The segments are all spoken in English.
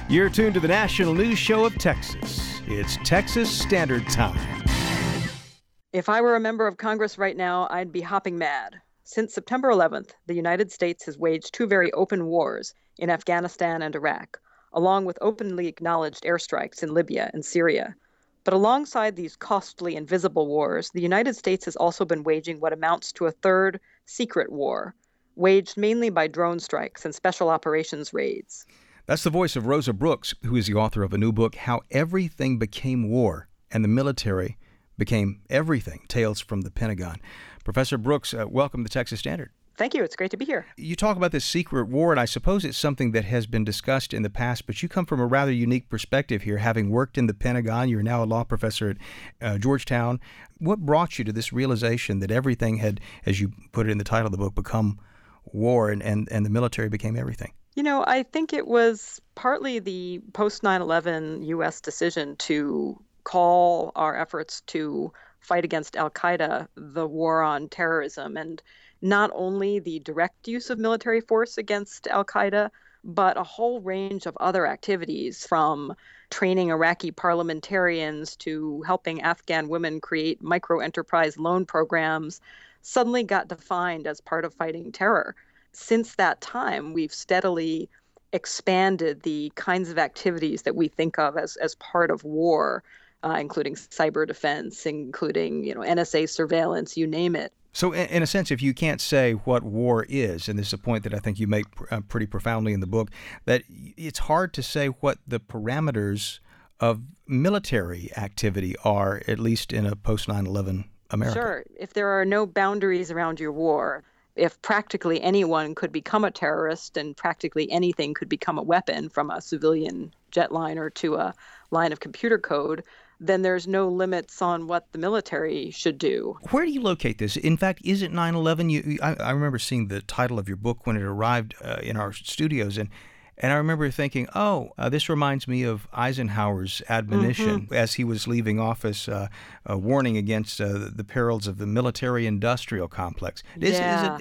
You're tuned to the national news show of Texas. It's Texas Standard Time. If I were a member of Congress right now, I'd be hopping mad. Since September 11th, the United States has waged two very open wars in Afghanistan and Iraq, along with openly acknowledged airstrikes in Libya and Syria. But alongside these costly and visible wars, the United States has also been waging what amounts to a third secret war, waged mainly by drone strikes and special operations raids. That's the voice of Rosa Brooks, who is the author of a new book, How Everything Became War and the Military Became Everything, Tales from the Pentagon. Professor Brooks, welcome to Texas Standard. Thank you. It's great to be here. You talk about this secret war, and I suppose it's something that has been discussed in the past, but you come from a rather unique perspective here, having worked in the Pentagon. You're now a law professor at Georgetown. What brought you to this realization that everything had, as you put it in the title of the book, become war and the military became everything? You know, I think it was partly the post 9/11 U.S. decision to call our efforts to fight against al-Qaeda the war on terrorism, and not only the direct use of military force against al-Qaeda, but a whole range of other activities, from training Iraqi parliamentarians to helping Afghan women create micro-enterprise loan programs, suddenly got defined as part of fighting terror. Since that time, we've steadily expanded the kinds of activities that we think of as part of war, including cyber defense, including NSA surveillance, you name it. So in a sense, if you can't say what war is, and this is a point that I think you make pretty profoundly in the book, that it's hard to say what the parameters of military activity are, at least in a post 9/11 America. Sure. If there are no boundaries around your war, if practically anyone could become a terrorist and practically anything could become a weapon, from a civilian jetliner to a line of computer code, then there's no limits on what the military should do. Where do you locate this? In fact, is it 9/11? I remember seeing the title of your book when it arrived in our studios, and I remember thinking, this reminds me of Eisenhower's admonition as he was leaving office, warning against the perils of the military-industrial complex. Does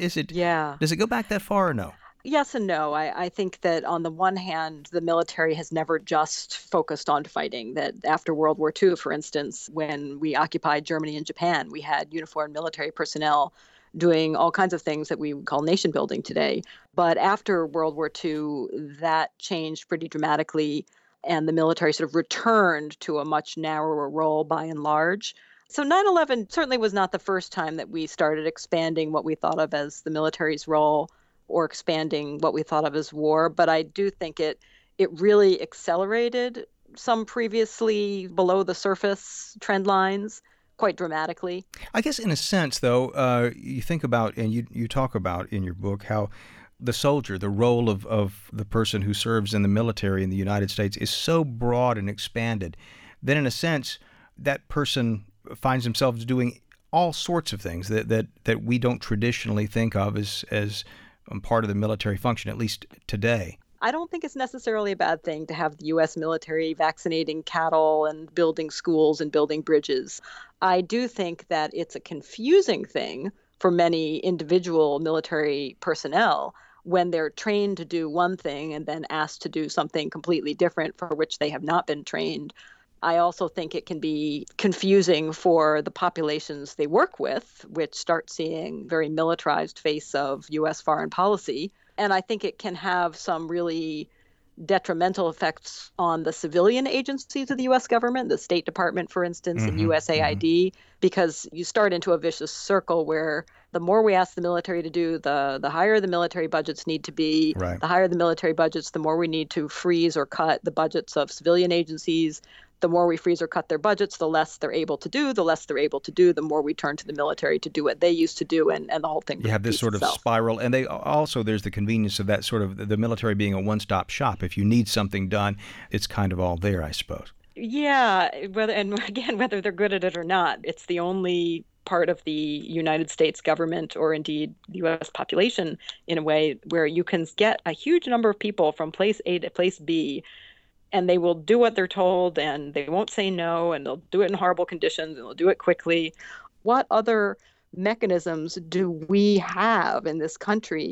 it go back that far or no? Yes and no. I think that on the one hand, the military has never just focused on fighting. That after World War II, for instance, when we occupied Germany and Japan, we had uniformed military personnel doing all kinds of things that we would call nation building today. But after World War II, that changed pretty dramatically, and the military sort of returned to a much narrower role by and large. So 9/11 certainly was not the first time that we started expanding what we thought of as the military's role, or expanding what we thought of as war. But I do think it really accelerated some previously below the surface trend lines quite dramatically. I guess in a sense, though, you think about, and you talk about in your book, how the soldier, the role of the person who serves in the military in the United States is so broad and expanded that in a sense that person finds himself doing all sorts of things that we don't traditionally think of as part of the military function, at least today. I don't think it's necessarily a bad thing to have the U.S. military vaccinating cattle and building schools and building bridges. I do think that it's a confusing thing for many individual military personnel when they're trained to do one thing and then asked to do something completely different for which they have not been trained. I also think it can be confusing for the populations they work with, which start seeing very militarized face of U.S. foreign policy. And I think it can have some really detrimental effects on the civilian agencies of the U.S. government, the State Department, for instance, and USAID, because you start into a vicious circle where the more we ask the military to do, the higher the military budgets need to be. Right. The higher the military budgets, the more we need to freeze or cut the budgets of civilian agencies. The more we freeze or cut their budgets, the less they're able to do. The less they're able to do, the more we turn to the military to do what they used to do, and the whole thing. You have this sort of spiral, and there's the convenience of that sort of the military being a one-stop shop. If you need something done, it's kind of all there, I suppose. Yeah, whether they're good at it or not, it's the only part of the United States government, or indeed the U.S. population, in a way where you can get a huge number of people from place A to place B, and they will do what they're told, and they won't say no, and they'll do it in horrible conditions, and they'll do it quickly. What other mechanisms do we have in this country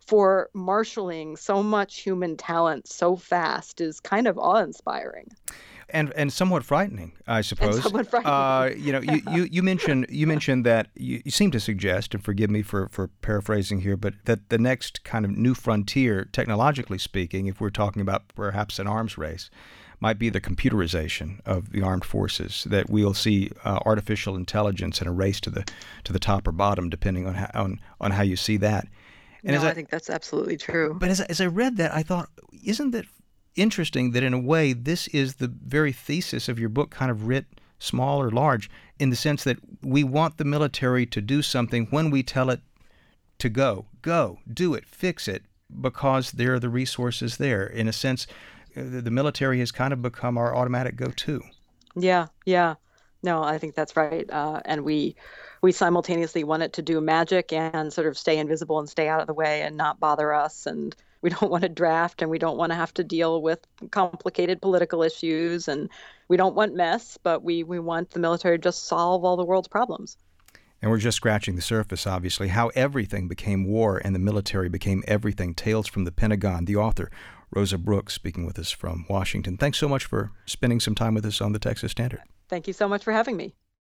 for marshaling so much human talent so fast is kind of awe-inspiring. And somewhat frightening, I suppose. And somewhat frightening. You mentioned that you seem to suggest, and forgive me for paraphrasing here, but that the next kind of new frontier, technologically speaking, if we're talking about perhaps an arms race, might be the computerization of the armed forces. That we'll see artificial intelligence in a race to the top or bottom, depending on how you see that. And I think that's absolutely true. But as I read that, I thought, isn't that interesting that in a way this is the very thesis of your book, kind of writ small or large, in the sense that we want the military to do something when we tell it to go, do it, fix it, because there are the resources there. In a sense, the military has kind of become our automatic go-to. Yeah. No, I think that's right. And we simultaneously want it to do magic and sort of stay invisible and stay out of the way and not bother us. And we don't want to draft, and we don't want to have to deal with complicated political issues, and we don't want mess, but we want the military to just solve all the world's problems. And we're just scratching the surface, obviously, how everything became war and the military became everything. Tales from the Pentagon. The author, Rosa Brooks, speaking with us from Washington. Thanks so much for spending some time with us on the Texas Standard. Thank you so much for having me.